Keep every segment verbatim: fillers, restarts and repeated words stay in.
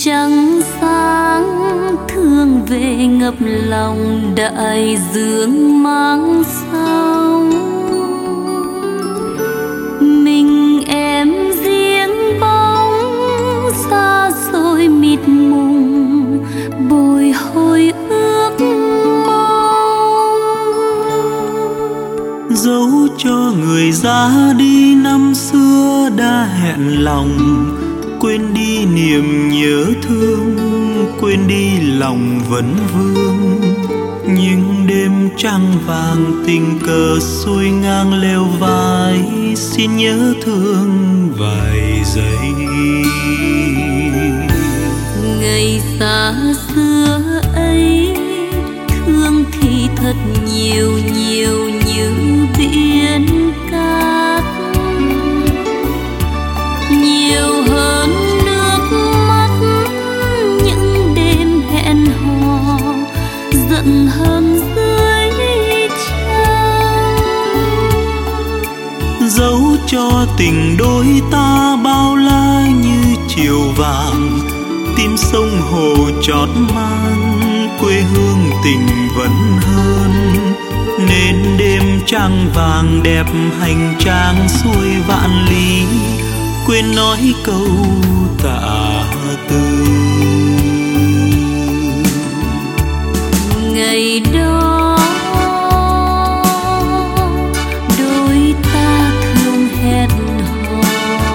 trăng sáng thương về ngập lòng đại dương mang sông. Mình em riêng bóng xa xôi mịt mùng bồi hồi ước mong. Dấu cho người ra đi năm xưa đã hẹn lòng, quên đi niềm nhớ thương, quên đi lòng vấn vương. Những đêm trăng vàng tình cờ xuôi ngang leo vai, xin nhớ thương vài giây. Ngày xa xưa ấy thương thì thật nhiều nhiều như biển cát, nhiều hơn nước mắt những đêm hẹn hò, giận hơn dưới trăng. Dấu cho tình đôi ta bao la như chiều vàng, tim sông hồ chót mang quê hương tình vẫn hơn. Nên đêm trăng vàng đẹp hành trang xuôi vạn lý, quên nói câu tạ từ. Ngày đó đôi ta thường hẹn hò,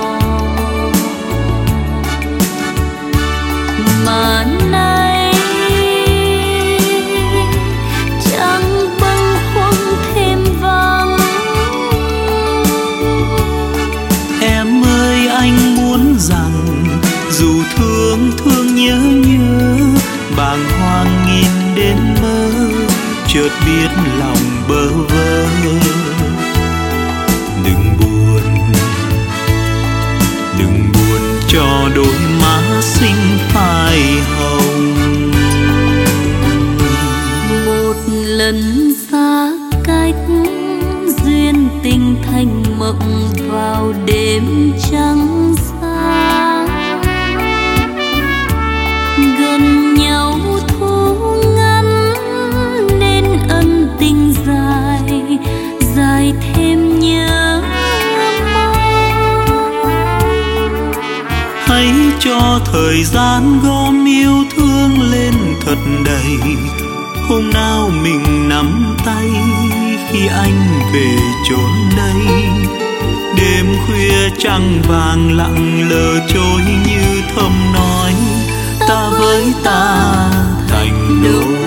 mà nay chẳng bâng khuâng thêm vắng. Em ơi anh muốn rằng dù thương thương nhớ nhớ, bàng hoàng nhìn đến mơ, chợt biết lòng bơ vơ. Đừng buồn, đừng buồn cho đôi má xinh phai hồng. Một lần xa cách duyên tình thành mộng vào đêm trăng sáng, gần nhau thu ngắn nên ân tình dài dài thêm nhớ mong. Hãy cho thời gian gom yêu thương lên thật đầy, hôm nào mình nắm tay khi anh về chốn đây. Đêm khuya trăng vàng lặng lờ trôi như thầm nói, ta với ta thành đôi.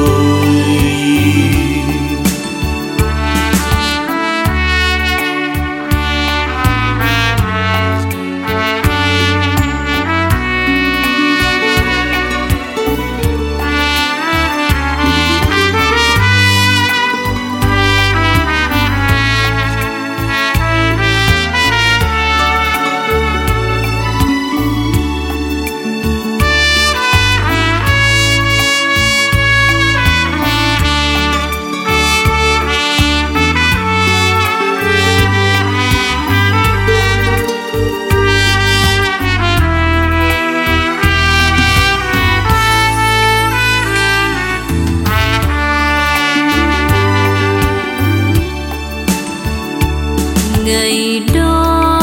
Ngày đó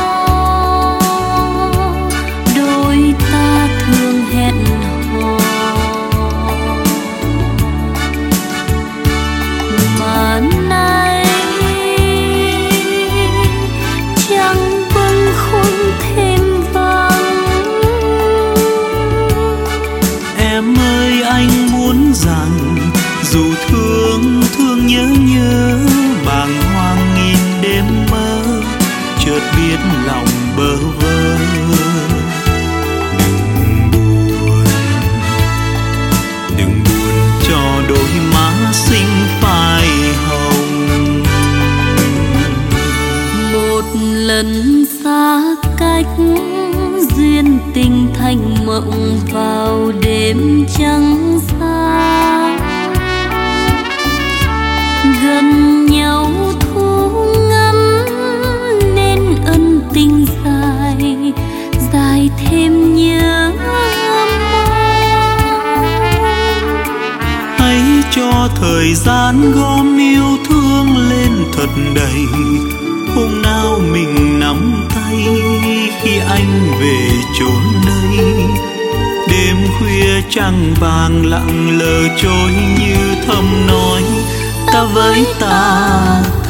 đôi ta thường hẹn hò, mà nay chẳng bâng khuâng thêm vắng. Em ơi anh muốn rằng dù thương thương nhớ nhớ, bàng hoàng nghìn đêm mơ, chợt biết lòng bơ vơ. Đừng buồn, đừng buồn cho đôi má xinh phai hồng. Một lần xa cách duyên tình thành mộng vào đêm trăng sáng, gần nhau thu ngắn nên ân tình dài dài thêm nhớ thời gian gom yêu thương lên thật đầy. Hôm nào mình nắm tay khi anh về chốn đây. Đêm khuya trăng vàng lặng lờ trôi như thầm nói ta với ta